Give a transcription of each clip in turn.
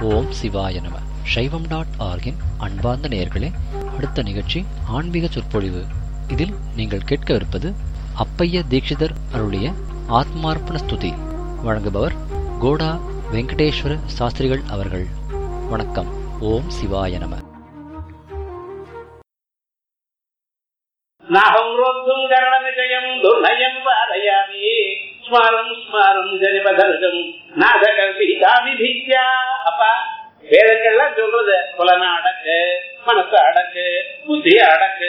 ஓம் சிவாய நம. சைவம்.org-இன் அன்பார்ந்த நேயர்களே, அடுத்த நிகழ்ச்சி ஆன்மீக சொற்பொழிவு. இதில் நீங்கள் கேட்கவிருப்பது அப்பைய தீட்சிதர் அருளிய ஆத்மார்ப்பண ஸ்துதி. வழங்குபவர் கோடா வெங்கடேஸ்வர சாஸ்திரிகள் அவர்கள். வணக்கம். ஓம் சிவாய நம. நாகம் ரோத்தும் கரணநிஜயம் துர்நயம் பாரயாமி ஸ்மாரம் ஸ்மாரம் ஜனிபதர்கம் நாதகல்பி காமிபித்யா. அப்பா, வேதங்கள்லாம் சொல்றது புலன அடக்கு, மனசு அடக்கு, புத்தி அடக்கு.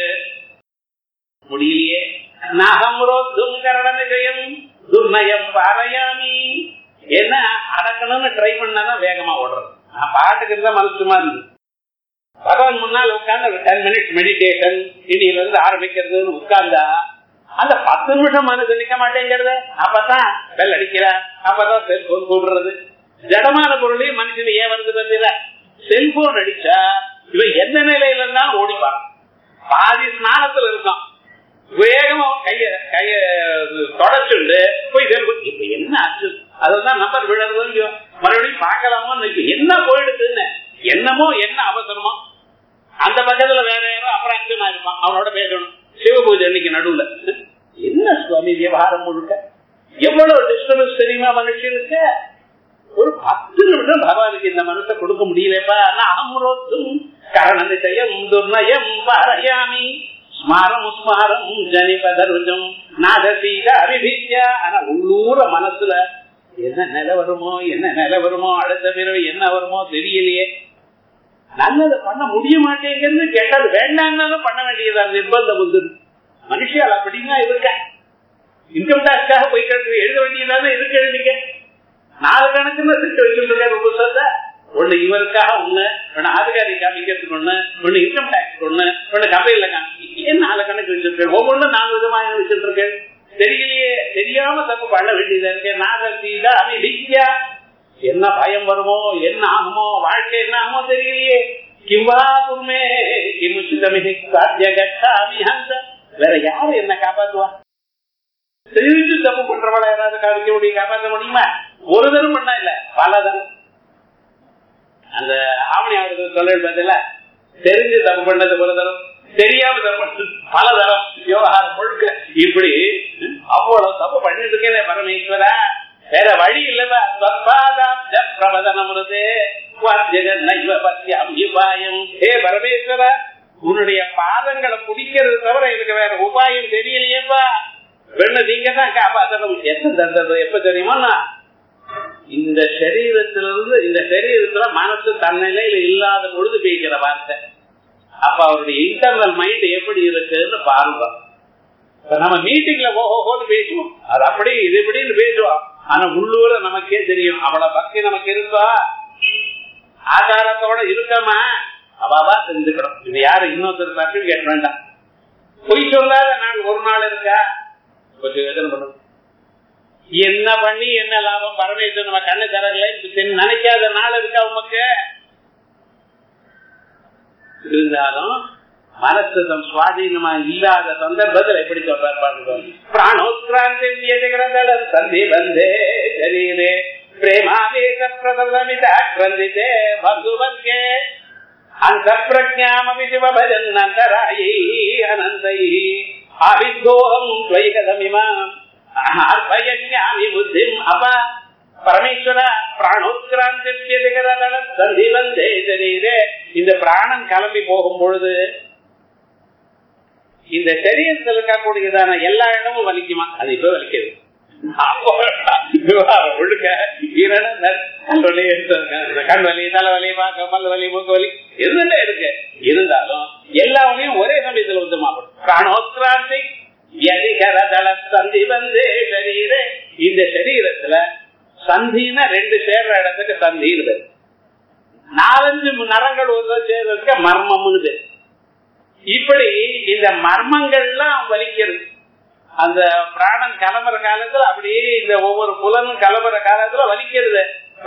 முடியலையே. நாகம் ரோத்தும் கரணநிஜயம் துர்நயம் பாரயாமி. என்ன அடக்கணும்னு ட்ரை பண்ணாதான் வேகமா ஓடுறது. நான் பாட்டுக்கு இருந்தா மனசுமா இருந்தது. பகவான் முன்னால் உட்கார்ந்து 10 minutes மெடிடேஷன் இனியில இருந்து ஆரம்பிக்கிறதுன்னு உட்கார்ந்தா அந்த 10 நிமிஷம் மனசு நிக்க மாட்டேங்கிறது. அப்பதான் பெல் அடிக்கிற, அப்பதான் செல்போன் கூடுறது. ஜடமான பொருளையும் மனுஷன் ஏன் வருது பத்தில செல்போன் அடிச்சா இவன் எந்த நிலையில இருந்தாலும் ஓடிப்பான். பாதி ஸ்நானத்துல இருக்கான், வேகமா கைய தொடச்சுண்டு போய் செல்போன். இப்ப என்ன ஆச்சு? அதுதான் நம்பர் விழுறது. மறுபடியும் பார்க்கலாமோ என்ன போயிடுதுன்னு என்னமோ என்ன அவசரமோ அந்த பக்கத்துல வேற யாரோ அப்ராக்ஷனா இருப்பான், அவனோட பேசணும். சிவபூஜை அன்னைக்கு நடுவுல என்ன சுவாமி விவகாரம் முழுக்க எவ்வளவு டிஸ்டர்பன்ஸ் தெரியுமா மனுஷனுக்கு? ஒரு 10 நிமிஷம் பகவானுக்கு இந்த மனசை கொடுக்க முடியலப்பா. அம்ரோத்தும் கரணநிஜயம் துர்நயம் பாரயாமி ஸ்மாரம் ஸ்மாரம் ஜனிபதர்ஜம் நாதசீக அபிபித்யா. ஆனா உள்ளூர மனசுல என்ன நிலை வருமோ அடுத்த பிறகு என்ன வருமோ தெரியலையே. நல்லது பண்ண முடிய மாட்டேங்கிறது, கேட்டது வேண்டாம் பண்ண வேண்டியதா நிர்பந்தம் வந்து மனுஷியால் அப்படின்னா இருக்க. இன்கம் டாக்ஸாக போய் எழுத வேண்டியதானே இருக்கு. எழுதிக்க 4 கணக்குன்னு திட்டு வச்சுட்டு இருக்க புத்தகத்தை. ஒண்ணு இவருக்காக ஒண்ணு ஆதிகாரி காமிக்கிறதுக்கு ஒண்ணு இன்கம் டாக்ஸ் ஒண்ணு கம்பெனில காமிக்க. ஏன் 4 கணக்கு வச்சிருக்கேன்? ஒவ்வொன்றும் 4 விதமாக வச்சுட்டு இருக்கேன். தெரியலையே, தெரியாம தப்பு பண்ண வேண்டியதா இருக்கேன். நாகசீதா அபிபித்யா. என்ன பயம் வருமோ, என்ன ஆகுமோ, வாழ்க்கை என்ன ஆகுமோ தெரியலையே. கிம்பா குர்மே கிமுச்சிதமிஹி சாத்யகச்சாமி ஹந்த. வேற யாரு என்ன காப்பாத்துவா? தெரிஞ்சு தப்பு பண்றவள யாராவது காமிக்க முடியும், காப்பாற்ற முடியுமா? ஒரு தரம் பண்ணா இல்ல, பல தரம். அந்த ஆவணி அவருக்கு சொல்ல பார்த்தல, தெரிஞ்சு தப்பு பண்ணது ஒரு தரம், தெரியாம தப்பு பல தரம். விவகாரம் முழுக்க இப்படி அவ்வளவு தப்பு பண்ணிட்டு இருக்கேன் பரமேஸ்வரா. வேற வழி இல்லவா? ஹே பரமேஸ்வரா, உன்னுடைய பாதங்களை பிடிக்கிறது தவிர எனக்கு வேற உபாயம் தெரியலையேப்பா. வெண்ண நீங்க தான் காப்பாற்றணும். எப்ப தெரியுமா? இந்த சரீரத்திலிருந்து இந்த சரீரத்துல மனசு தன்னிலையில இல்லாத பொழுது பேசுற வார்த்தை. அப்ப அவருடைய இன்டர்னல் மைண்ட் எப்படி இருக்குன்னு பாருங்க. நம்ம மீட்டிங்ல ஓஹோன்னு பேசுவோம், அது அப்படி இது எப்படின்னு பேசுவோம். ஆனா உள்ளூர நமக்கே தெரியும் அவ்வளவு பக்தி நமக்கு இருக்கா, ஆதாரத்தோட இருக்கமா, அவாவா தெரிஞ்சுக்கணும். இது யாரு இன்னொருத்தர் சர்டிபிகேட் வேண்டாம். பொய் சொல்லாத நாள் ஒரு நாள் இருக்கா? கொஞ்சம் யோசனை பண்ணும். என்ன பண்ணி என்ன லாபம்? பரமேஸ்வரன் நம்ம கண்ணு தரல நினைக்காத நாள் இருக்கா உமக்கு? இருந்தாலும் மனசு சுவாதீனமா இல்லாத சந்தர்ப்பத்தில் எப்படி சொல்றாரு பாருங்க. பிராணோத்கிராந்தி சந்தி வந்தே சரீரே பிரேமாவேச பிரதமிதா கிரந்திதே பந்துவர்கே அந்த பிரஜாமபி சிவபஜன் அந்தராயி அனந்தை அபித்தோகம் துவைகதமிமாம் அர்ப்பயஸ்யாமி புத்திம். அப்ப பரமேஸ்வரா, பிராணோத்கிராந்தி சந்தி வந்தே சரீரே. இந்த பிராணம் கிளம்பி போகும் பொழுது இந்த சரீரத்தில் இருக்கக்கூடியதான எல்லா இடமும் வலிக்குமா? அது இப்ப வலிக்குது. ஒழுக்க கண் வலி, தலைவலி, பல் வலி, மூக்கு வலி எதுல இருக்கு. இருந்தாலும் எல்லாவனையும் ஒரே சமயத்தில் வந்துமாப்படும். பிராணோத்கிராந்தி சந்தி வந்தே சரீரே. இந்த சரீரத்துல சந்தினா 2 சேர்ற இடத்துக்கு சந்தின்னு 4-5 நரங்கள் சேர்றதுக்கு மர்மம்னு. இப்படி இந்த மர்மங்கள்லாம் வலிக்கிறது. அந்த பிராணம் கிளம்புற காலத்துல அப்படியே இந்த ஒவ்வொரு புலனும் கிளம்புற காலத்துல வலிக்கிறது.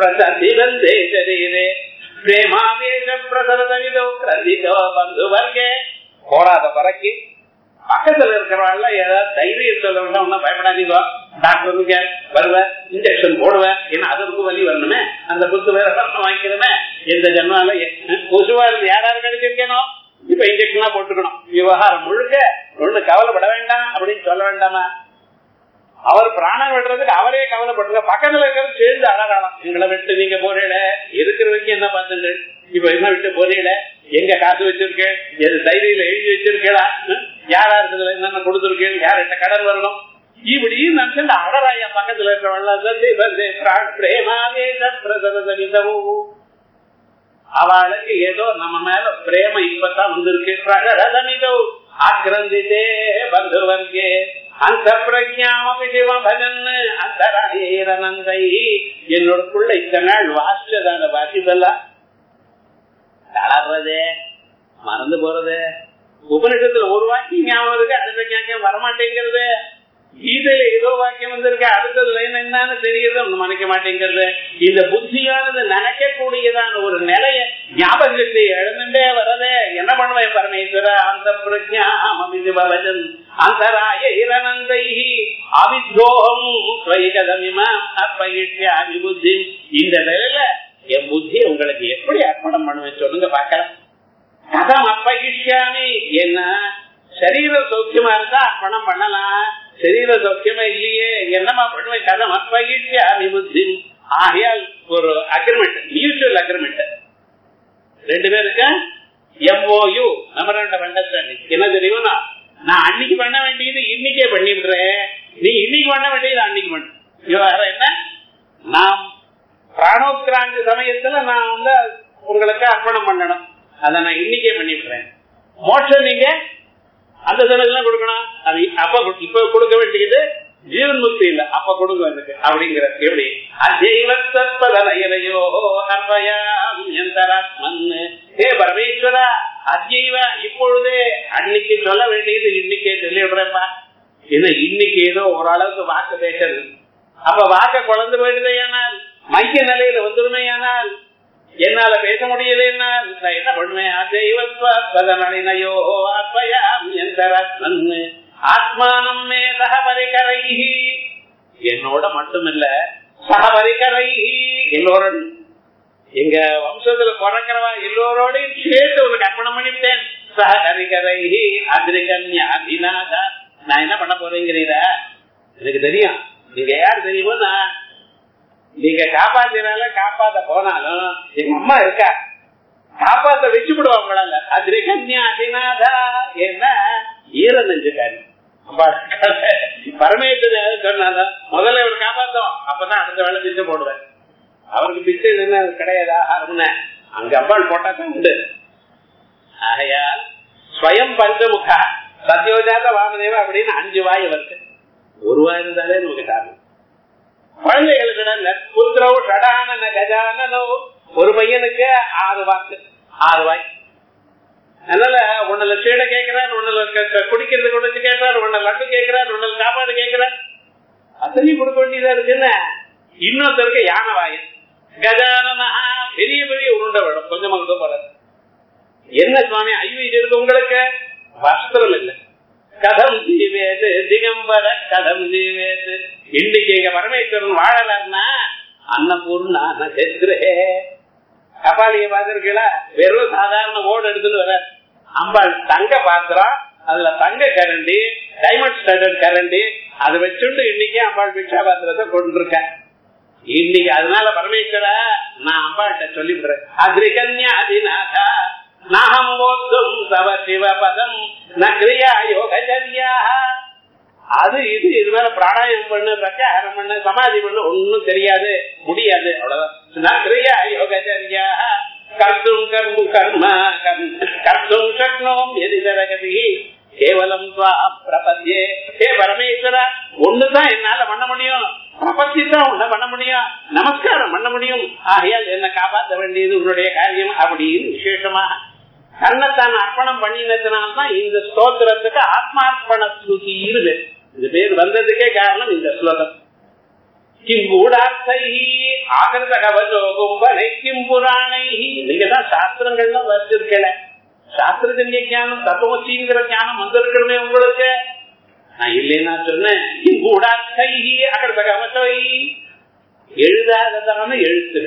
போராத பறக்கி பக்கத்துல இருக்கிறவாள் ஏதாவது தைரியம் சொல்ல வேண்டாம், ஒன்னும் பயப்படாதீங்க, டாக்டர் வருவேன், இன்ஜெக்ஷன் போடுவேன், ஏன்னா அதற்கு வலி வரணுமே, அந்த புத்து வேற வாங்கிக்கிறமே இந்த ஜென்மால கொசுவா இருந்து யாராரு கிடைச்சிருக்கேனோ இப்ப இன்ஜெக்ஷனா போட்டுக்கணும். விவகாரம் முழுக்க ஒண்ணு கவலைப்பட வேண்டாம் அப்படின்னு சொல்ல வேண்டாமா? அவர் பிராணம் விடுறதுக்கு அவரே கவலைப்படுற, பக்கத்துல இருக்கிறது சேர்ந்து அழகாலாம். எங்களை விட்டு நீங்க போறீல, இருக்கிற வரைக்கும் என்ன பார்த்துட்டு இப்ப என்ன விட்டு போறீல, எங்க காசு வச்சிருக்கேன், எது டைரியில எழுதி வச்சிருக்கா, யாராருக்குதுல என்னென்ன கொடுத்துருக்கேன், யார் என்ன கடன் வரணும், இப்படின்னு நினைச்சு அழறாயா பக்கத்துல இருக்கிறவங்க. அவளுக்கு ஏதோ நம்ம மேல பிரேம இப்பதான் வந்திருக்கு. பிரகரதனிதோ ஆக்கிரந்தித்தே பந்துவர்கே அந்த பிரஜாமபி சிவபஜன் அந்தராயனந்தை. என்னோடக்குள்ள இத்தனை நாள் வாசிச்சதான வாசிப்பெல்லாம் தளர்றதே, மறந்து போறது. உபநிஷத்துல ஒரு வாக்கியம் ஞாபகம் இருக்கு, அடுத்த வாக்கியம் வரமாட்டேங்கிறது. இதுல ஏதோ வாக்கியம் வந்திருக்கு, அடுத்ததுல என்னன்னு தெரியுது, மறைக்க மாட்டேங்கிறது. இந்த புத்தியானது நினைக்கக்கூடியதான ஒரு நிலைய ஞாபகத்தை எழுந்துட்டே வரதே. என்ன பண்ணுவேன் பரமேஸ்வர? அந்த பிரஜாமபிஜன் அந்தராய இரணந்தை அவித்யோகம் அப்பயிஷ்யாமி புத்தி. இந்த நிலையில என் புத்தி உங்களுக்கு எப்படி அர்ப்பணம் பண்ணுவேன் சொல்லுங்க பார்க்கலாம். கதம் அப்பயிஷ்யாமி, என்ன சரீர சௌக்கியமா இருந்தா அர்ப்பணம் பண்ணலாம், சரீர சௌக்கியமா இல்லையே என்னமா பண்ணுவேன்? கதம் அப்பயிஷ்யாமி புத்தி. ஆகையால் ஒரு அக்ரிமெண்ட், மியூச்சுவல் அக்ரிமெண்ட் ரெண்டு பேருக்கு, MOU மெமரண்டம் ஆஃப் அண்டர்ஸ்டாண்டிங். என்ன தெரியுமா? நான் அன்னைக்கு பண்ண வேண்டியது இன்னைக்கே பண்ணி விடுறேன், நீ இன்னைக்கு பண்ண வேண்டியது அன்னைக்கு பண்ணு. வேற என்ன, நான் பிராணோத்கிராந்தி சமயத்துல நான் வந்து உங்களுக்கு அர்ப்பணம் பண்ணணும், அதை நான் இன்னைக்கே பண்ணி விடுறேன். மோட்சம் நீங்க அந்த சமயத்துல கொடுக்கணும், அது அப்ப இப்ப கொடுக்க வேண்டியது ஜீவன் முக்தி இல்ல, அப்ப கொடுக்க வேண்டியது அப்படிங்கிற. எப்படி அஜைவோ ஹே பரமேஸ்வரா அஜைவ, இப்பொழுதே அன்னைக்கு சொல்ல வேண்டியது இன்னைக்கே சொல்லிவிடுறேன்ப்பா. ஏன்னா இன்னைக்கு ஏதோ ஓரளவுக்கு வாக்கு பேசுறது, அப்ப வாக்க குழந்து போயிடுதையானால், மைக்க நிலையில வந்துருமையானால், என்னால பேச முடியலன்னா நான் என்ன பண்ணுவேன்? அஜைவத்வதனோ ஆத்மானம் மே சகபரிகரை, என்னோட மட்டுமில்ல சகபரிகரை, எல்லோரோட எங்க வம்சத்துல பிறக்கிறவா எல்லோரோடையும் சேர்த்து உனக்கு அர்ப்பணம் பண்ணிவிட்டேன். சகரிகரை அதிரிகன்யாதிநாத. நான் என்ன பண்ண போறேங்கிறீரா? எனக்கு தெரியும், நீங்க யாரு தெரியுமோ, நீங்க காப்பாத்தினால காப்பாத்த போனாலும் எங்க அம்மா இருக்கா, காப்பாத்த வச்சு விடுவாங்களால. அதிரிகன்யாதிநாதா, என்ன ஈர நெஞ்சுக்காரு பரமேஸ்வரன் சொன்னாலும் முதல்ல அவர் காப்பாத்தோம், அப்பதான் அடுத்த வேலை பிச்சை போடுவேன். அவருக்கு பிச்சை என்ன கிடையாது, ஆகாரம்னு அங்க அம்பாள் போட்டாதான் உண்டு. ஆகையால் ஸ்வயம் பஞ்சமுகா சத்யோஜாத வாமதேவ அப்படின்னு 5 வாய் வருது, ஒரு வாய் இருந்தாலே நமக்கு காரணம். குழந்தைகளுக்கு புத்திரோ ஷடானன கஜானனோ, ஒரு பையனுக்கு 6 வாக்கு 6 வாய். அதனால ஒண்ணுல சீடை கேட்கிறார், ஒண்ணுல குடிக்கிறது கொடுத்து கேட்கிறார், ஒண்ணு லட்டு கேட்கிறார், ஒண்ணு சாப்பாடு கேட்கிறார், அத்தனையும் கொடுக்க வேண்டியதா இருக்குன்னு. இன்னொருத்தருக்கு யானை வாய், கஜானனா பெரிய பெரிய உருண்டை விடும், கொஞ்சமா கூட போற. என்ன சுவாமி ஐயோ இது இருக்கு உங்களுக்கு? வஸ்திரம் இல்லை. கதம் ஜீவேது திகம்பர கதம் ஜீவேது. இன்னைக்கு எங்க பரமேஸ்வரன் வாழலாம்னா அன்னபூர்ணா நட்சத்திரே. கபாலிய பாத்திருக்கீங்களா? வெறும் சாதாரண ஓடு எடுத்துட்டு வர அம்பாள் தங்க பாத்திரம், அதுல தங்க கரண்டி, டைமண்ட் ஸ்டட்டட் கரண்டி, அதை வச்சுட்டு இன்னைக்கு அம்பாள் பிக்ஷா பாத்திரத்தை கொண்டு இருக்க. இன்னைக்கு அதனால பரமேஸ்வரா நான் அம்பாள்கிட்ட சொல்லிவிடுறேன், அதிரிகன்யாதிநாதா நாகம் போத்தும் தவ சிவபதம் நக்ரியா யோகச்சரியா. அது இது இது மேல பிராணாயம் பண்ணு, பிரத்யாகாரம் பண்ணு, சமாதி பண்ணு, ஒன்னும் தெரியாது, முடியாது, அவ்வளவுதான். நக்ரியா யோகச்சரியா கர்த்தும் கர்ம கர்ம கர்த்தும் சக்னோம் எதிரகதி கேவலம் பிரபத்தியே. ஹே பரமேஸ்வரா, ஒண்ணுதான் என்னால பண்ண முடியும், பிரபத்தி தான் உன்ன பண்ண முடியும், நமஸ்காரம் பண்ண முடியும். ஆகையால் என்ன காப்பாற்ற வேண்டியது உன்னுடைய காரியம் அப்படின்னு விசேஷமாக தன்னைத்தான் அர்ப்பணம் பண்ணினதுனால்தான் இந்த ஸ்தோத்திரத்துக்கு ஆத்மார்ப்பண ஸ்ருதி இருக்கு. இந்த பேர் வந்ததுக்கே காரணம் இந்த ஸ்லோகம். கிம் கூடார்த்தை ஆகிருத கவசோகும்பனை கிம் புராணை. நீங்க தான் சாஸ்திரங்கள்லாம் வச்சிருக்கல, சாஸ்திரஜன்ய ஞானம் தத்துவசீங்கிற ஞானம் வந்திருக்கணுமே உங்களுக்கு. நான் இல்லைன்னா சொன்னேன். கிம் கூடார்த்தை அகிருத கவசை, எழுதாததான எழுத்துகள்,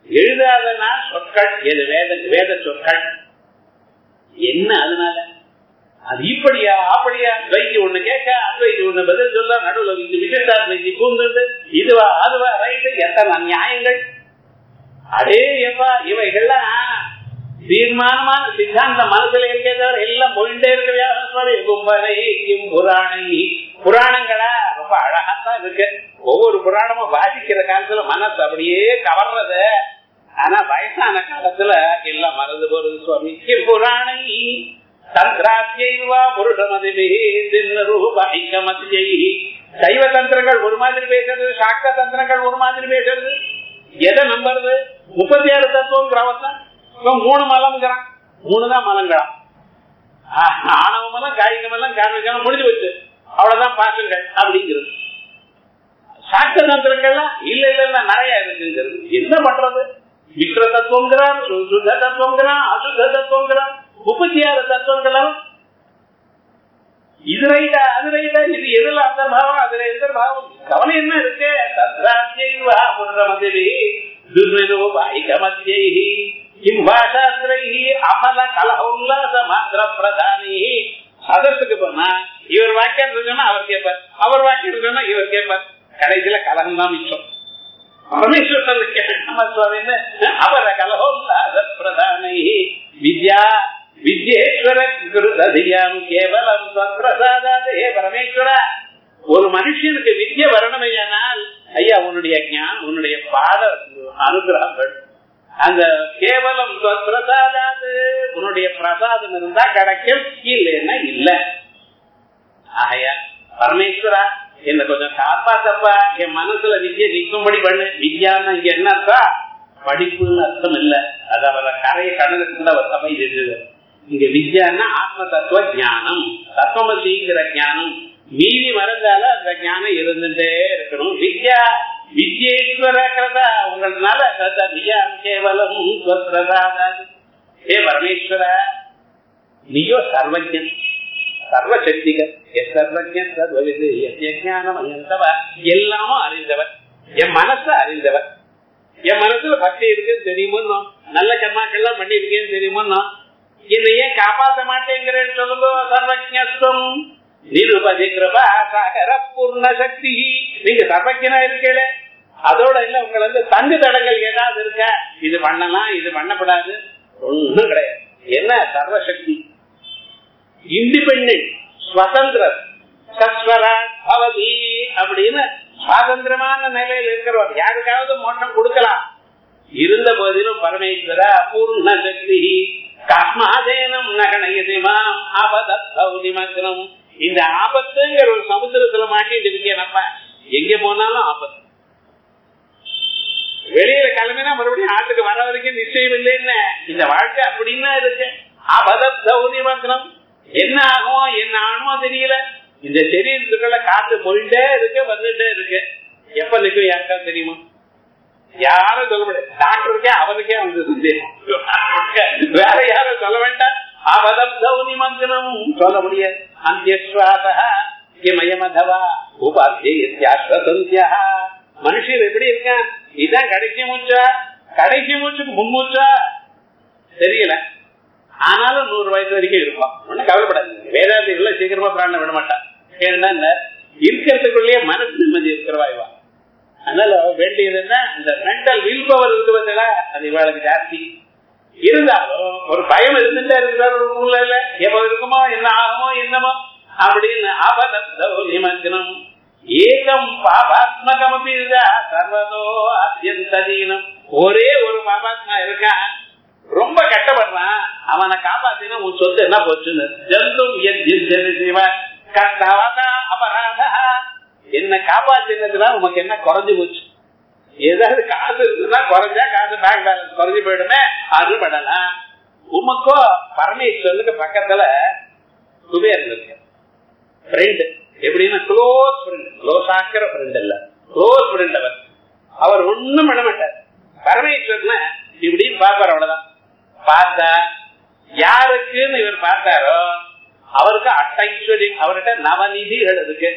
எழுதாதனா சொற்கள் எது வேத சொற்கள் என்ன? அதனால அது இப்படியா அப்படியா துவைக்கு ஒண்ணு கேட்க அத்வைக்கு ஒண்ணு பதில் சொல்ல நடுவில் விசிஷ்டாத்வைக்கு பூந்துட்டு இதுவா அதுவா ரைட்டு எத்தனை நியாயங்கள் அடே எப்பா இவைகள்லாம் தீர்மானமான சித்தாந்த மனசுல இருக்கே தவிர எல்லாம் போயிட்டே இருக்கிற கும்பனை புராணை புராணங்களா ரொம்ப அழகாத்தான் இருக்கு. ஒவ்வொரு புராணமும் வாசிக்கிற காலத்துல மனசு அப்படியே கவர்றது. ஆனா வயசான காலத்துல எல்லாம் மறந்து போறது. சுவாமி புராணை தந்திராத்தியவா புருஷமதிபி சைவ தந்திரங்கள் ஒரு மாதிரி பேசுறது, சாக்த தந்திரங்கள் ஒரு மாதிரி பேசுறது. எதை நம்புறது? 36 தத்துவம் கிராமத்தான் 3 மலம்ங்கிறான். 3 தான் மலங்களாம். ஆணவ மலம் காய்க மலம் காரணம் முடிஞ்சு வச்சு அவ்வளவுதான் பாசங்கள் அப்படிங்கிறது. சாக்த தந்திரங்கள்லாம் இல்ல இல்ல நிறைய இருக்குங்கிறது. என்ன பண்றது? மிஸ்ர தத்துவங்கிறான், சுத்த தத்துவங்கிறான், அசுத்த தத்துவங்கிறான், 36 தத்துவங்களும் இது ரைட்டா அது ரைட்டா, இது எதுல அந்த பாவம் அதுல எந்த பாவம் கவலை என்ன இருக்கு? சதத்துக்கு போனா இவர் வாக்கியம் இருக்குன்னா அவர் கேட்பார், அவர் வாக்கியம் இருக்குன்னா இவர் கேட்பார். கடைசியில கலகம் தான் மிச்சம். பரமேஸ்வரன் அவர கலகம் பிரதானி வித்யா வித்யேஸ்வர கேவலம் பிரசாதே. பரமேஸ்வரா, ஒரு மனுஷனுக்கு வித்ய வரணுமையானால் ஐயா உன்னுடைய ஞானம் உன்னுடைய பாத அனுகிரகங்கள் அந்த கேவலம் பிரசாதாது உன்னுடைய பிரசாதம் இருந்தா கிடைக்கும், இல்லைன்னா இல்ல. ஆகையா பரமேஸ்வரா என்ன கொஞ்சம் காப்பாத்தப்பா, என் மனசுல வித்யை நிற்கும்படி பண்ணு. வித்யான்னு இங்க என்ன அர்த்தம்? படிப்புன்னு அர்த்தம் இல்ல. அது அவரை கரையை கடலுக்கு அவர் சபை செஞ்சது. இங்க வித்யான்னா ஆத்ம தத்துவ ஜானம், தத்துவமசிங்கிற ஜானம். மீதி மறந்தால அந்த ஞானம் இருந்துட்டே இருக்கணும். வித்யா வித்யேஸ்வர கிருதா உங்களால கேவலம் பிரசாதாது. ஏ பரமேஸ்வர, நீயோ சர்வஜன் சர்வசக்திகர், சர்வஜன் சர்வவிது எல்லாமும் அறிந்தவர், என் மனசை அறிந்தவர். என் மனசுல பக்தி இருக்குன்னு தெரியுமோ, நல்ல கர்மாக்கெல்லாம் பண்ணி இருக்கேன்னு தெரியுமோ, என்னை ஏன் காப்பாற்ற மாட்டேங்கிறேன்னு சொல்லுங்க. சர்வஜத்துவம் நிருபதி கிருபா சாகர பூர்ண சக்தி. நீங்க சர்வஜனா இருக்கீங்களே, அதோட இல்ல உங்களை வந்து தங்கு தடங்கள் ஏதாவது இருக்க, இது பண்ணலாம் இது பண்ணப்படாது ஒன்றும் கிடையாது. என்ன சர்வசக்தி, இண்டிபெண்டன்ட், சுதந்திரம், அப்படின்னு சுதந்திரமான நிலையில் இருக்கிறவர். யாருக்காவது மோட்சம் கொடுக்கலாம். இருந்த போதிலும் பரமேஸ்வர பூர்ண சக்தி கஸ்மாதேனம் நகனயதிமாம் ஆபதௌதிமக்னம். இந்த ஆபத்துங்கிற ஒரு சமுத்திரத்துல மாட்டிட்டு இருக்கேன். நம்ம எங்க போனாலும் ஆபத்து. வெளியில கிளம்பினா மறுபடியும் ஆட்டுக்கு வர வரைக்கும் நிச்சயம் இல்லைன்னு இந்த வாழ்க்கை அப்படின்னா இருக்கு. ஆபதௌதிமக்னம். என்ன ஆகும் என்ன ஆகுமோ தெரியல. இந்த சரீரத்துக்குள்ள காத்து போயிட்டே இருக்கு, வந்துட்டே இருக்கு. எப்ப நிற்கும் யாருக்கா தெரியுமா? யாரும் சொல்ல முடியாது. டாக்டருக்கே அவருக்கே வந்து சந்தேகம், வேற யாரும் சொல்ல வேண்டாம். ஆபதௌதிமக்னம் சொல்ல முடியாது. அந்தியஸ்வாசமயமதவா உபாத்தியா. மனுஷன் எப்படி இருக்கான்? இதுதான் கடைசி மூச்சா, கடைசி மூச்சுக்கு முன்மூச்சா தெரியல. ஆனாலும் 100 வயசு வரைக்கும் இருப்பான். ஒன்னும் கவலைப்படாது. வேதாந்திகள் சீக்கிரமா பிராணம் விட மாட்டான். ஏன்னா இருக்கிறதுக்குள்ளேயே மனசு நிம்மதி இருக்கிறவாய்வா. அதனால வேண்டியது என்ன, இந்த மென்டல் வில் பவர் இருக்குவதில்ல, அது இவளுக்கு ஜாஸ்தி. இருந்தாலும் ஒரு பயம் இருந்துட்டே இருக்கிற ஒரு சூழ்நிலை, எப்ப இருக்குமோ என்ன ஆகுமோ என்னமோ அப்படின்னு. ஆபதௌதிமக்னம் ஏகம் பாபாத்மகம் சர்வதோ அத்யந்ததீனம். ஒரே ஒரு பாபாத்மா இருக்கான், ரொம்ப கஷ்டப்படுறான். அவனை காப்பாத்தினா உன் சொத்து என்ன போச்சுன்னு. ஜந்தும் அபராத. என்ன காப்பாத்தினதுனா உனக்கு என்ன குறைஞ்சு போச்சு? ஏதாவது காசு இருக்குன்னா குறைஞ்சா காசு பேங்க் பேலன்ஸ் குறைஞ்சு போயிடுமே, அது படலாம். உமக்கோ பரமேஸ்வரனுக்கு பக்கத்துல குபேரன் இருக்கு, ஃப்ரெண்ட். எப்படின்னா க்ளோஸ் ஃப்ரெண்ட், க்ளோஸ் ஆக்கிற ஃப்ரெண்ட் இல்ல, க்ளோஸ் ஃப்ரெண்ட். அவர் ஒண்ணும் பண்ண மாட்டார். பரமேஸ்வரன் இப்படின்னு பாப்பாரு, அவ்வளவுதான். பார்த்தா யாருக்குன்னு இவர் பார்த்தாரோ அவருக்கு அட்டைஸ்வரி, அவர்கிட்ட நவநிதிகள் இருக்கு.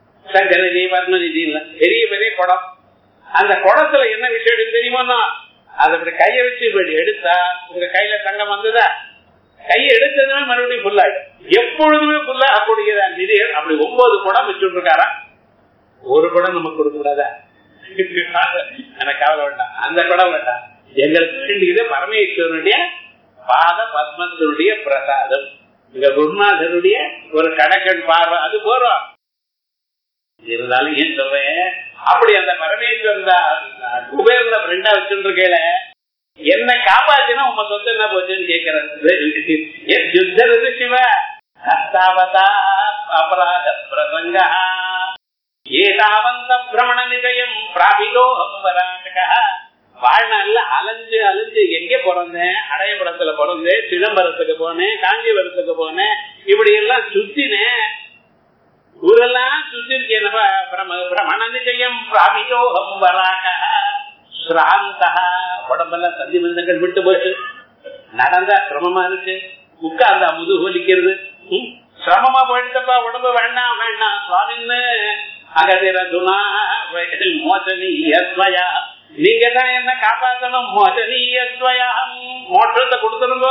சங்கநிதி பத்மநிதி இல்ல, பெரிய பெரிய குடம். அந்த குடத்துல என்ன விஷயம் தெரியுமோ, அதை அப்படி கையை வச்சு இப்படி எடுத்தா உங்க கையில தங்கம் வந்ததா? கையை எடுத்ததுமே மறுபடியும் ஃபுல்லாயிடும். எப்பொழுதுமே ஃபுல்லா அப்படிங்கிற நிதி அப்படி 9 குடம் வச்சுட்டு இருக்காரா. ஒரு குடம் நமக்கு கொடுக்க கூடாதா? எனக்கு கவலை வேண்டாம், அந்த குடம் வேண்டாம். எங்களுக்கு வேண்டியது பரமேஸ்வரனுடைய பாத பத்மத்தினுடைய பிரசாதம், இங்க குருநாதனுடைய ஒரு கடக்கண் பார்வை, அது போறோம். இருந்தாலும் ஏன் சொல்றேன், அப்படி அந்த பரமேஸ்வரன் குபேரனை ஃப்ரெண்டா வச்சுட்டு இருக்கேல, என்ன காப்பாத்தினா உங்க சொத்து என்ன போச்சுன்னு கேட்கறது. சிவ ஹஸ்தாவதா அபராத பிரசங்க ஏதாவந்த பிரமண நிதயம் பிராபிதோகம் வராட்டக. வாழ்நாள்ல அலைஞ்சு அலைஞ்சு எங்க பிறந்தேன், அடையபுரத்துல பிறந்தேன், சிதம்பரத்துக்கு போனேன், காஞ்சிபுரத்துக்கு போனேன், இப்படி எல்லாம் சுத்தினேன், ஊரெல்லாம் சுத்தி இருக்கேன். பிரமண நிதயம் பிராபிதோகம் வராட்டக ஸ்ராந்தா. உடம்பெல்லாம் சந்தி மந்தங்கள் விட்டு போச்சு, நடந்தா சிரமமா இருக்கு, உட்கார்ந்தா முதுகு வலிக்கிறது, சிரமமா போயிட்டப்பா, உடம்பு வேண்டாம் வேண்டாம் சுவாமின்னு அகதிரதுனா மோசனீயஸ்வயா, நீங்க தான் என்ன காப்பாற்றணும், மோசனீயஸ்வயா, மோட்சத்தை கொடுத்துருங்கோ.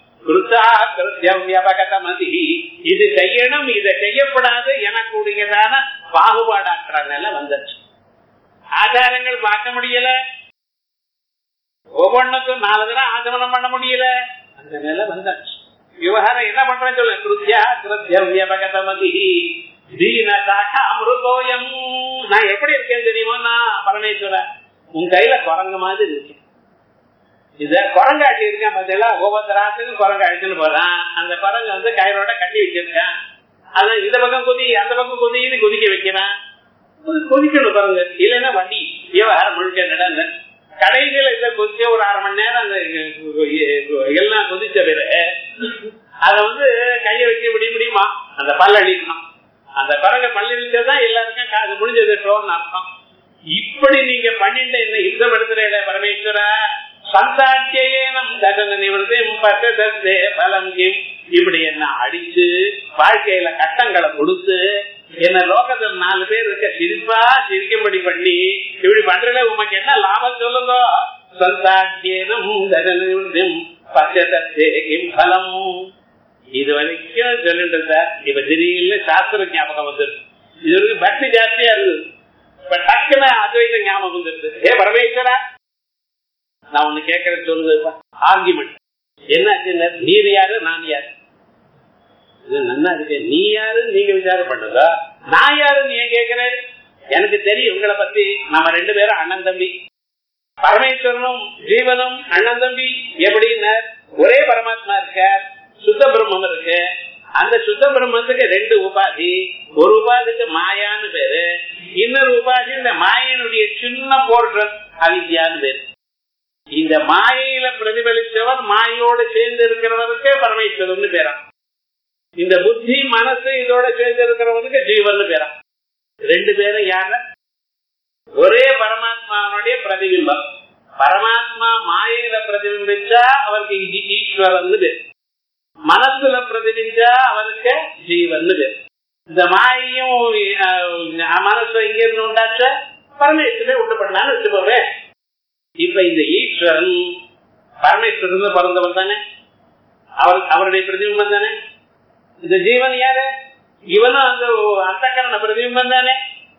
இது செய்யணும் இதை செய்யப்படாது எனக்குரியதான பாகுபாடாற்ற நிலை வந்துச்சு. ஆச்சாரங்கள் பார்க்க முடியல, ஒவ்வொன்றுக்கும் 4 தடவை ஆச்சமனம் பண்ண முடியல, அந்த நிலை வந்தாச்சு. விவகாரம் என்ன பண்றேன்னு சொல்ல, கிருத்தியா கிருத்தியம் வியபகதமதி தீனசாக அமிர்தோயம். நான் எப்படி இருக்கேன்னு தெரியுமா? நான் பரமேஸ்வரன் உன் கையில குரங்கு மாதிரி இருக்கேன். இத குரங்காட்டி இருக்கேன் பார்த்தீங்களா, ஒவ்வொருத்தராத்துக்கும் குரங்காட்டின்னு போறான். அந்த குரங்கு வந்து கயிறோட கட்டி வச்சிருக்கேன். அதான் இந்த பக்கம் குதி அந்த பக்கம் குதின்னு குதிக்க வைக்கிறான். கொதிக்கணும் பாருங்க, இல்லைன்னா வண்டி விவகாரம் முழுக்க நடந்த கடைகளை இதை கொதிச்ச ஒரு 1/2 மணி நேரம் அந்த எல்லாம் கொதிச்ச பிறகு அதை வந்து கையை வச்சு இப்படி முடியுமா, அந்த பல்ல அழிக்கணும். அந்த குரங்க பல்லிதான் எல்லாருக்கும் காது முடிஞ்சது ஷோன்னு அர்த்தம். இப்படி நீங்க பண்ணிட்டு என்ன யுத்தம் எடுத்துற பரமேஸ்வரா சந்தாட்சியம் தகன நிவர்த்தி பலம் இப்படி என்ன அடிச்சு வாழ்க்கையில கட்டங்களை கொடுத்து என்ன லோகத்தில் 4 பேர் இருக்க சிரிப்பா சிரிக்கும்படி பண்ணி இப்படி பண்றதுல உமக்கு என்ன லாபம் சொல்லுங்க. சந்தாட்சியம் தகன நிவர்த்தி பலம் இது வரைக்கும் சொல்லிட்டு சார். இப்ப திடீர்னு சாஸ்திர ஞாபகம் வந்துருது. இது வரைக்கும் பக்தி ஜாஸ்தியா இருக்குது, இப்ப டக்குன்னு அத்வைத ஞாபகம் வந்துருது. ஏ பரமேஸ்வரா நான் ஒண்ணு கேட்கறேன் சொல்லுங்க. ஆர்குமெண்ட் என்னாச்சு, நீர் யாரு நான் யாரு, இது நல்லா இருக்கு. நீ யாரு நீங்க விசாரம் பண்ணுங்க, நான் யாருன்னு ஏன் கேட்கிறேன்? எனக்கு தெரியும் உங்களை பத்தி. நம்ம 2 பேரும் அண்ணன் தம்பி. பரமேஸ்வரனும் ஜீவனும் அண்ணன் தம்பி. எப்படின்னு ஒரே பரமாத்மா இருக்கார், சுத்த பிரம்மம் இருக்கு. அந்த சுத்த பிரம்மத்துக்கு 2 உபாதி. ஒரு உபாதிக்கு மாயான்னு பேரு, இன்னொரு உபாதி இந்த மாயனுடைய சின்ன போர்ஷன் அவித்யான்னு பேரு. இந்த மாயையில பிரதிபலித்தவர் மாயோடு சேர்ந்து இருக்கிறவருக்கு பரமேஸ்வரன் பேரா. இந்த புத்தி மனசு இதோட சேர்ந்து இருக்கிறவனுக்கு ஜீவன் பேரா. 2 பேரும் யார? ஒரே பரமாத்மாவுடைய பிரதிபிம்பம். பரமாத்மா மாயையில பிரதிபிம்பிச்சா அவருக்கு ஈஸ்வரன் பேரு, மனசுல பிரதிபிஞ்சா அவருக்கு ஜீவன் பேரு. இந்த மாயையும் மனசு இங்க இருந்து உண்டாச்ச பரமேஸ்வரன் உண்டு பண்ணான்னு வச்சுக்கோங்க. இப்ப இந்த ஈஸ்வரன் பரமேஸ்வரன் பிறந்தவன் தானே, அவருடைய பிரதிபிம்பம் தானே. இந்த ஜீவன் யாரு? இவனும் அந்த அந்தக்கரண பிரதிபிம்பம் தானே.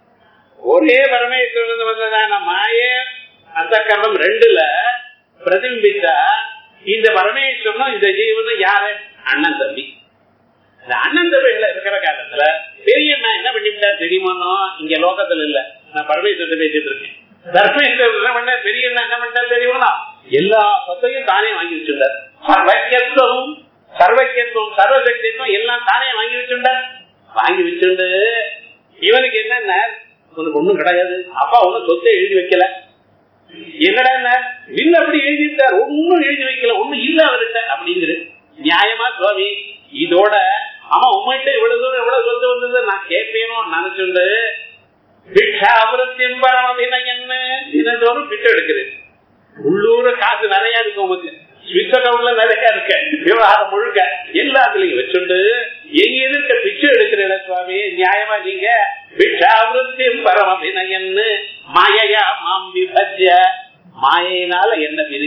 ஒரே பரமேஸ்வரன் வந்ததான மாய அந்தக்கரணம் 2ல பிரதிபிம்பிச்சா இந்த பரமேஸ்வரனும் இந்த ஜீவனும் யாரு? அண்ணன் தம்பி. இந்த அண்ணன் தம்பிகளை இருக்கிற காலத்துல பெரியண்ணா என்ன பண்ணிவிட்டா தெரியுமா? இங்க லோகத்துல இல்ல, நான் பரமேஸ்வரத்தை பேசிட்டு இருக்கேன். தர்மேஸ்வரன் பெரியண்ணா என்ன பண்ணிட்டா தெரியுமா? எல்லா சொத்தையும் தானே வாங்கி வச்சுட்டார். சர்வக்கியத்துவம் சர்வக்கியத்துவம் சர்வசக்தித்துவம் எல்லாம் தானே வாங்கி வச்சுட்டார். வாங்கி வச்சுட்டு இவனுக்கு என்ன, உனக்கு ஒண்ணும் கிடையாது, அப்பா ஒன்னும் சொத்தை எழுதி வைக்கல. என்னடா இல்ல அப்படி எழுதிட்டார், ஒன்னும் எழுதி வைக்கல, ஒண்ணும் இல்ல அவர்கிட்ட அப்படிங்கிற நியாயமா சுவாமி. இதோட ஆமா உண்மையிட்ட இவ்வளவு தூரம் எவ்வளவு சொத்து வந்தது நான் கேட்பேனோ நினைச்சுண்டு பிக்ஷாபுரத்தின் பரமபினயன்னு தினந்தோறும் பிச்சை எடுக்குது. உள்ளூர் காசு நிறைய இருக்கு, உங்களுக்கு ஸ்விஸ் அக்கௌண்ட்ல நிறைய இருக்க, விவகாரம் முழுக்க எல்லாத்துலயும் வச்சுண்டு எங்க எதிர்க்க பிச்சை எடுக்கிறீங்க சுவாமி. நியாயமா நீங்க பிக்ஷாபுரத்தின் பரமபினயன்னு மாயையா மாம் விபஜ்ய, மாயினால என்ன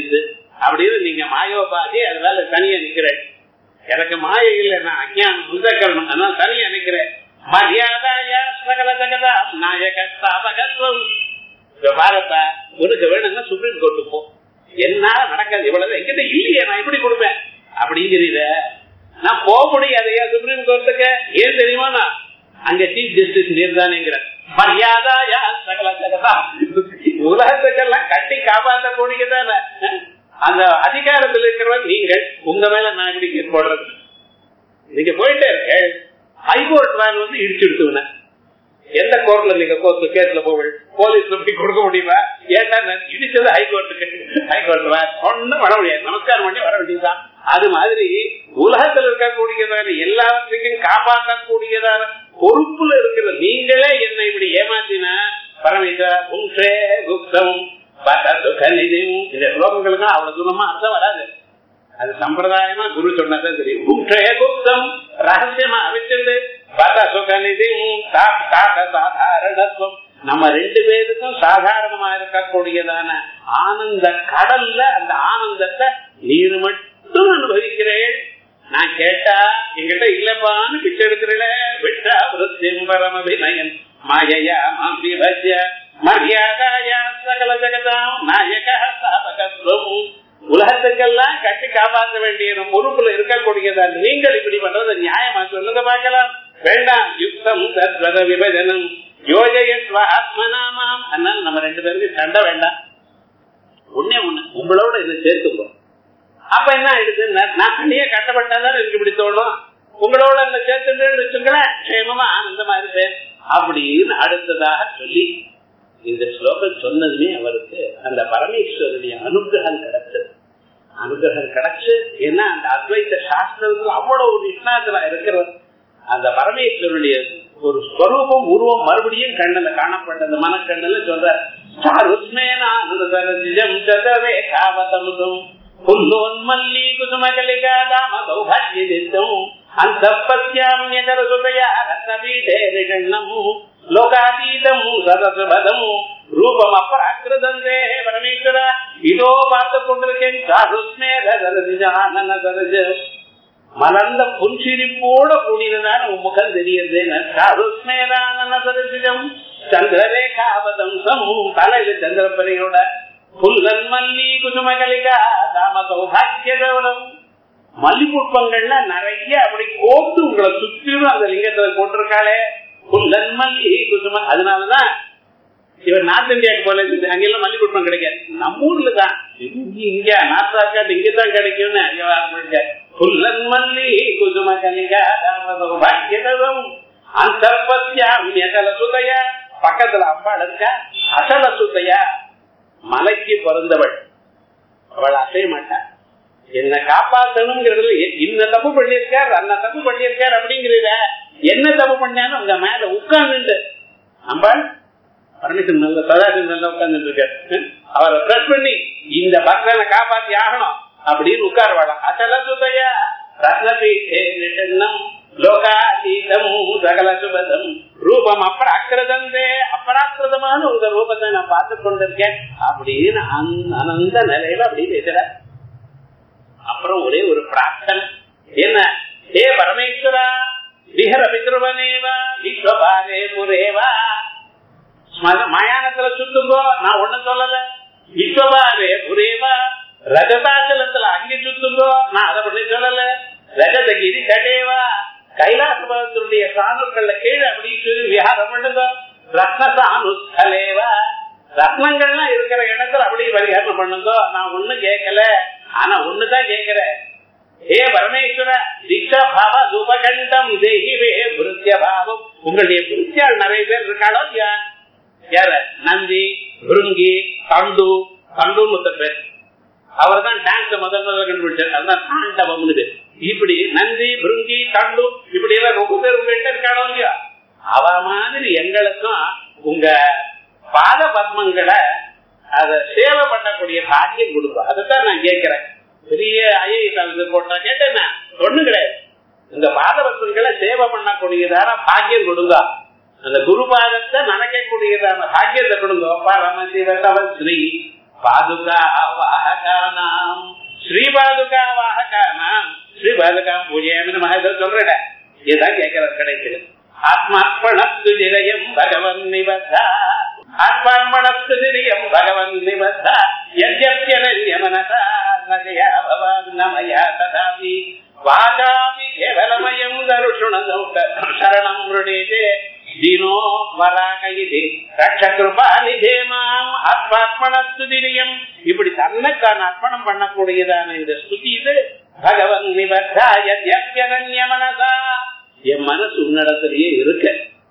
ஜீவோபாதி, அதனால தனியா நிக்கிறேன். எனக்கு மாயை இல்லை, நான் அஜ்ஞானம் உதக்கணும், அதனால தனியா நிக்கிறேன். மரியாதையா சகல ஜகதா நாயக ஸ்தாபகத்துவம். பாரப்பா, உனக்கு வேணும்னா சுப்ரீம் கோர்ட்டு போ, என்னால நடக்காது, இவ்வளவு எங்கிட்ட இல்லையே, நான் எப்படி கொடுப்பேன் அப்படிங்கிறீத. நான் போக முடியாதையா சுப்ரீம் கோர்ட்டுக்கு. ஏன் தெரியுமா, நான் அங்க சீஃப் ஜஸ்டிஸ் நீர்தானேங்கிற. மரியாதையா சகல ஜகதா, உலகத்துக்கெல்லாம் கட்டி காப்பாற்றக்கூடியதான அந்த அதிகாரத்தில் இருக்கிறவங்க நீங்கள். உங்க மேல நான் எப்படி கேஸ் போடுறது? நீங்க போயிட்டே இருக்க. ஹைகோர்ட் வேன் வந்து இடிச்சுடுத்துவன. எந்த கோர்ட்ல நீங்க கேஸ்ல போவீங்க? போலீஸ்ல போய் கொடுக்க முடியுமா? ஏன்னா இடிச்சது ஹைகோர்ட்டுக்கு. ஹைகோர்ட் வேன் ஒன்னும் வர முடியாது, நமஸ்காரம் பண்ணி வர வேண்டியதுதான். அது மாதிரி உலகத்தில் இருக்கக்கூடியதான எல்லாத்துக்கும் காப்பாற்றக்கூடியதான பொறுப்புல இருக்கிற நீங்களே என்னை இப்படி ஏமாத்தினா பரமேஸ்வரா புங்ஷே குப்தம் இந்த ஸ்லோகங்களுக்கு அவ்வளவு தூரமா அர்த்தம் வராது. அது சம்பிரதாயமா குரு சொன்னதான் தெரியும். புங்ஷே குப்தம் ரகசியமா வச்சிருந்து சாதாரணத்துவம். நம்ம ரெண்டு பேருக்கும் சாதாரணமா இருக்கக்கூடியதான ஆனந்த கடல்ல அந்த ஆனந்தத்தை நீர் மட்டும் அனுபவிக்கிறேன். நான் கேட்டா எங்கிட்ட இல்லப்பான்னு பிச்சை எடுக்கிறேன். விட்டா விருத்திம்பரமபிநயன் மாயையா மாபிபஜ்ய மரியாதையா சகல ஜகதாம் நாயக ஸ்தாபகத்துவம். உலகத்துக்கெல்லாம் கட்டி காப்பாற்ற வேண்டிய பொறுப்புல இருக்கக்கூடியதான் நீங்கள் இப்படி பண்றது நியாயமா சொல்லுங்க பார்க்கலாம். வேண்டாம். யுக்தம் தத்வத விபஜனம் யோஜயஸ்வ ஆத்மநாமாம். அதனால நம்ம ரெண்டு பேருக்கு சண்டை வேண்டாம். ஒன்னே ஒண்ணு, உங்களோட இதை சேர்த்துப்போம். அப்ப என்ன ஆயிடுது, நான் தனியா கட்டப்பட்டாதான் எனக்கு இப்படி தோணும். உங்களோட இந்த சேர்த்துன்னு வச்சுங்களேன், க்ஷேமமா ஆனந்தமா இருப்பேன் அப்படின்னு அடுத்ததாக சொல்லி இந்த ஸ்லோகம் சொன்னதுமே அவருக்கு அந்த பரமேஸ்வருடைய அனுகிரகம் கிடைச்சது. அனுகிரகம் கிடைச்சு, ஏன்னா அந்த அத்வைத சாஸ்திரத்துல அவ்வளவு நிஷ்ணாத்துல இருக்கிறது. அந்த பரமேஸ்வருடைய ஒரு ஸ்வரூபம் உருவம் மறுபடியும் கண்ணுல காணப்பட்டது, மனக்கண்ணுல சொல்ற புல்லோன்மல்லி குசுமகலிகா தாம சௌபாகியம் அந்தப்பத்யாம்யகர சுபயா ரத்னபீடே ரிஷண்ணம் லோகாதீதம் சதசுபதம் ரூபம் அப்ராக்கிருதந்தே பரமேஸ்வர இதோ பார்த்து கொண்டிருக்கேன். மலர்ந்த புன்சிரிப்போட கூடியதான உன் முகம் தெரியுது. சந்திரரேகாவதம்சம் தலையில சந்திரப்பனையோட புல்லன் மல்லி குசுமகலிகா தாம சௌபாகியம். மல்லிப்புட்பங்கள்ல நிறைய அப்படி கோத்து உங்களை சுற்றிலும் அந்த லிங்கத்துல போட்டிருக்காளே புல்லன் மல்லி குசும. அதனாலதான் இவர் நார்த் இந்தியாவுக்கு போல அங்கெல்லாம் மல்லிப்புட்பம் கிடைக்காது, நம்ம ஊர்ல தான். இங்க நார்த் ஆர்காட் இங்கதான் கிடைக்கும்னு புல்லன் மல்லி குசும கலிகா தாம சௌபாகியம் அந்த சுதையா. பக்கத்துல அம்பாள் இருக்கா, அசல சுதையா, மலைக்கு பிறந்தவள். அவள் அசைய மாட்டாள். என்ன காப்பாற்றணுங்கிறது இன்ன தப்பு பண்ணிருக்கார் அண்ணா தப்பு பண்ணிருக்கார் அப்படிங்கிறத என்ன தப்பு பண்ணாலும் உங்க மேல உட்கார்ந்து அம்பாள் பரமேஸ்வரன் நல்ல சதாசிவம் நல்லா உட்கார்ந்துட்டு இருக்காரு. அவரை பிரஸ் பண்ணி இந்த பக்தனை காப்பாத்தி ஆகணும் அப்படின்னு உட்கார்வாளாம். அசல சுதையா ரத்னபீடம் லோகாதீதம் சகல சுபதம் ரூபம் அப்ராக்கிருதந்தே. அப்ராக்கிருதமான உங்க ரூபத்தை நான் பார்த்து கொண்டிருக்கேன் அப்படின்னு அனந்த நிலையில அப்படி பேசுற. அப்புறம் ஒரே ஒரு பிரார்த்தனை என்ன, ஹே பரமேஸ்வரா விஹர பித்ருவனேவா விஸ்வபாரே புரேவா. மயானத்துல சுத்துங்கோ, நான் ஒண்ணு சொல்லல. விஸ்வபாரே புரேவா ரஜதாச்சலத்துல அங்கே சுத்துங்கோ, நான் அதை பண்ணி சொல்லல. ரஜதகிரி கடேவா கைலாசபுரத்தினுடைய சாணுக்கள்ல கீழே அப்படின்னு சொல்லி விஹாரம் பண்ணுங்க. ரத்னசானுஸ்தலேவா ரத்னங்கள்லாம் இருக்கிற இடத்துல அப்படி பரிகாரம் பண்ணுங்க. நான் ஒண்ணு கேட்கல, ஆனா ஒண்ணுதான் கேட்கிறேன். ஹே பரமேஸ்வர திக்ஷபாவ சுபகண்டம் தேகிவே விருத்திய பாவம். உங்களுடைய விருத்தியால் நிறைய பேர் இருக்காளோ இல்லையா? யார? நந்தி, பிருங்கி, தண்டு. தண்டுன்னு பேர். அவர் தான் டான்ஸ் முதல்ல கண்டுபிடிச்சார். அதுதான் தாண்டவம்னு பேர். இப்படி நந்தி, பிருங்கி, தண்டு இப்படி எல்லாம் ரொம்ப பேர் உங்ககிட்ட இருக்காளோ இல்லையா? அவ மாதிரி எங்களுக்கும் உங்க பாத பத்மங்களை அத சேவை பண்ணக்கூடிய பாக்கியம் கொடுக்கும். அதைத்தான் நான் கேட்கிறேன். பெரிய ஐஏஎஸ் போட்டா கேட்டேன்னா ஒண்ணும் கிடையாது. இந்த பாத பத்மங்களை சேவை பண்ணக்கூடியதான பாக்கியம் கொடுங்க. அந்த குரு பாதத்தை நினைக்கக்கூடியதான பாக்கியத்தை கொடுங்க. பரமசிவ ஸ்ரீ பாதுகா வாககானாம் ஸ்ரீபாதுகா வாககானாம் ஸ்ரீபாதுகா பூஜையாமின்னு மகேந்திர சொல்றேன். இதுதான் கேட்கிறார் கடைசியில். ஆத்மார்ப்பணஸ்து நிரயம் பகவன் நிபத்தா ஆத்மார்ப்பணஸ்து நிரயம் பகவன் நிபத்தா யத்யப்யனன்ய மனசா நகயா பவான் நமயா ததாபி வாசாபி கேவலமயம் தருஷுணதௌ சரணம் ருடேதே தீனோ வராகயிதே ரட்சகிருபாநிதே மாம் ஆத்மார்ப்பணஸ்து நிரயம். இப்படி தன்னைக்கான அர்ப்பணம் பண்ணக்கூடியதான இந்த ஸ்துதி இது. பகவன் நிபத்தா யத்யப்யனன்ய மனசா, என் மனசு உன்னிடத்திலேயே இருக்க,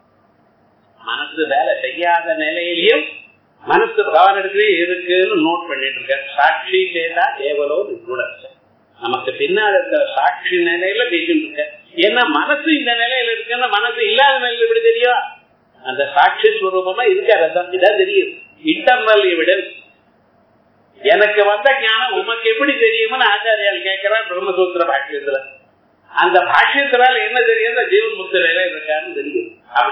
மனசு வேலை செய்யாத நிலையிலையும் மனசு பகவானிடத்திலேயே இருக்குன்னு நோட் பண்ணிட்டு இருக்க. சாட்சி சேதா கேவலோ நிகுணச்ச, நமக்கு பின்னால் இருக்கிற சாட்சி நிலையில பேசிட்டு இருக்க. ஏன்னா மனசு இந்த நிலையில இருக்குன்னா மனசு இல்லாத நிலையில எப்படி தெரியும்? அந்த சாட்சி ஸ்வரூபமா இருக்காது, இதான் தெரியுது. Internal evidence. எனக்கு வந்த ஞானம் உமக்கு எப்படி தெரியும்னு ஆச்சாரியால் கேட்கிறார் பிரம்மசூத்திர பாஷ்யத்துல. அந்த பாஷ்யத்தினால என்ன தெரியும்? ஜீவன் முத்திரையில இருக்கான்னு தெரியும். அப்படி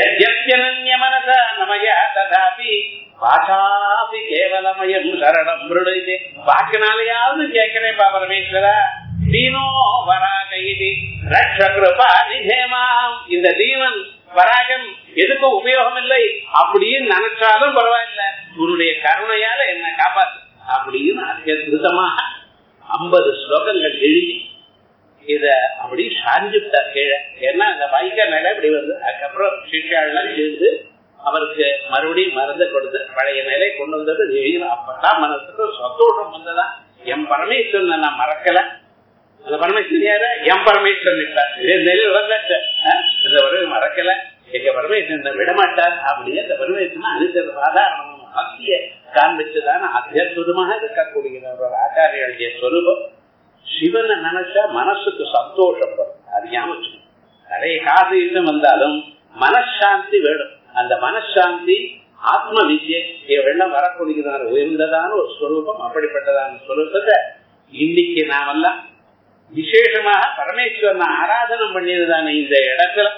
மனசா நமயா ததாபி வாசாபி கேவலமயம் சரணம் மிருடே, வாக்கினாலேயாவது கேட்கிறேன் பரமேஸ்வரா. தீனோ வராகயிதி ரட்சகிருபா நிதேமாம், இந்த தீவன் வராகம் எதுக்கும் உபயோகம் இல்லை அப்படின்னு நினைச்சாலும் பரவாயில்ல, உன்னுடைய கருணையால என்ன காப்பாத்து அப்படின்னு அத்யத்புதமாக 50 ஸ்லோகங்கள் எழுதி இத அப்படி சாஞ்சுட்டார் கீழே. ஏன்னா அந்த வைக்க நிலை இப்படி வந்து அதுக்கப்புறம் சிஷ்யாலாம் சேர்ந்து அவருக்கு மறுபடியும் மருந்து கொடுத்து பழைய நிலை கொண்டு வந்தது எழுதி. அப்பதான் மனசுக்கு சந்தோஷம் வந்ததா. என் பரமேஸ்வரன் நான் மறக்கல. அந்த பரமேஸ்வரன் யாரு? என் பரமேஸ்வரன் நிலையில் வந்தாச்சு. இந்த வரையும் மறக்கல, எங்க பரமேஸ்வரன் விடமாட்டார் அப்படின்னு அந்த பரமேஸ்வரன் அனுசர சாதாரண பக்திய காண்பிச்சுதான அத்தியுதமாக இருக்கக்கூடிய ஒரு ஆச்சாரியுடைய ஸ்வரூபம். சிவனை நினைச்சா மனசுக்கு சந்தோஷம் வரும். அது ஞாபகம். நிறைய காசு வந்தாலும் மனசாந்தி வேணும். அந்த மனசாந்தி ஆத்ம வித்யை வெள்ளம் வரக்கூடியதான உயர்ந்ததான ஒரு ஸ்வரூபம். அப்படிப்பட்டதான ஸ்வரூபத்தை இன்னைக்கு நாமெல்லாம் விசேஷமாக பரமேஸ்வரனை ஆராதனம் பண்ணியதுதான இந்த இடத்துல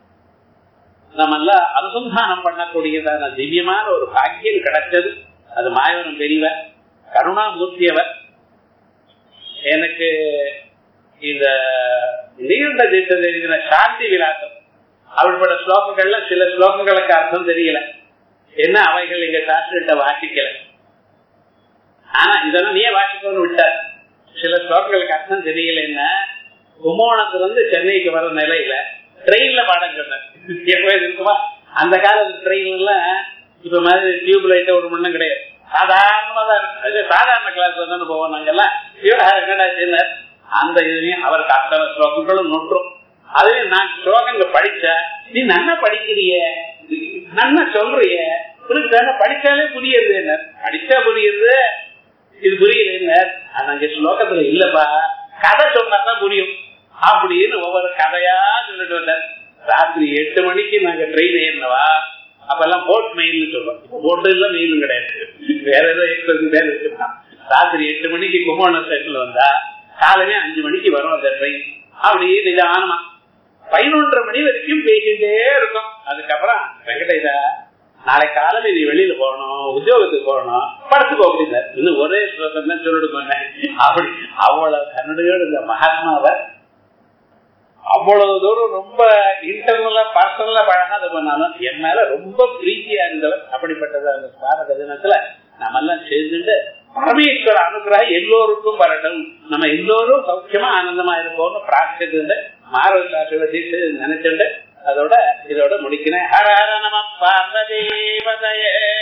நம்மெல்லாம் அனுசந்தானம் பண்ணக்கூடியதான திவ்யமான ஒரு பாக்கியம் கிடைச்சது. அது மாயவனம் பெரியவர், கருணாமூர்த்தியவர். எனக்கு இந்த நீண்ட தீர்த்தத்தில் இருக்கிற சாந்தி விலாசம் அப்படிப்பட்ட ஸ்லோகங்கள்ல சில ஸ்லோகங்களுக்கு அர்த்தம் தெரியல, என்ன அவைகள் எங்க சாஸ்திரத்தை வாசிக்கல. ஆனா இதெல்லாம் நீயே வாசிக்கணும்னு விட்டார். சில ஸ்லோகங்களுக்கு அர்த்தம் தெரியல. என்ன கும்போணத்திலிருந்து சென்னைக்கு வர நிலையில ட்ரெயின்ல பாடம் சொன்னேன். எப்போது இருக்குமா? அந்த காலத்து ட்ரெயின்ல இப்ப மாதிரி டியூப் லைட் ஒரு மண்ணும் கிடையாது, சாதாரணமா தான் இருக்கு. சாதாரண கிளாஸ் வந்து போவோம் நாங்கெல்லாம். என்னடா அந்த இதுலயும் அவருக்கு அத்தனை ஸ்லோகங்களும் நொற்றும். அதுலயும் நான் ஸ்லோகங்கள் படிச்ச, நீ நன்னா படிக்கிறிய, நன்னா சொல்றிய, உனக்கு தானே படிச்சாலே புரியுது. என்ன படிச்சா புரியுது, இது புரியல. என்ன அங்க ஸ்லோகத்துல இல்லப்பா, கதை சொன்னாதான் புரியும் அப்படின்னு ஒவ்வொரு கதையா சொல்லிட்டு வந்தார். ராத்திரி 8 மணிக்கு நாங்க ட்ரெயின் ஏறினவா, அப்பெல்லாம் போட் மெயில்னு சொல்றோம். இப்ப போட்டு இல்ல மெயிலும் கிடையாது, வேற ஏதோ எக்ஸ்பிரஸ் பேர் வச்சுருக்கான். ராத்திரி 8 மணிக்கு கும்பகோணம் ஸ்டேஷன்ல வந்தா காலையில 5 மணிக்கு வரும் அந்த ட்ரெயின். அப்படியே நிதானமா 11:30 மணி வரைக்கும் பேசிட்டே இருக்கும். அதுக்கப்புறம் வெங்கடேஷா நாளை காலையில நீ வெளியில போகணும், உத்தியோகத்துக்கு போகணும், படத்துக்கு அப்படின்னா இன்னும் ஒரே ஸ்லோகம் தான் சொல்லிட்டு அப்படி அவ்வளவு கன்னடையோடு இந்த மகாத்மாவை அவ்வளவு தூரம் ரொம்ப இன்டர்னலா பர்சனலா பழகாத பண்ணாலும் என் மேல ரொம்ப பிரீத்தியா இருந்தவர். அப்படிப்பட்டது அந்த ஸ்மாரக தினத்துல நம்ம எல்லாம் சேர்ந்துட்டு பரமேஸ்வர அனுகிரகம் எல்லோருக்கும் வரட்டும், நம்ம எல்லோரும் சௌக்கியமா ஆனந்தமா இருப்போம்னு பிரார்த்திட்டு நினைச்சுட்டு அதோட இதோட முடிக்கிறேன். ஹர ஹர நம பார்வதி பதயே.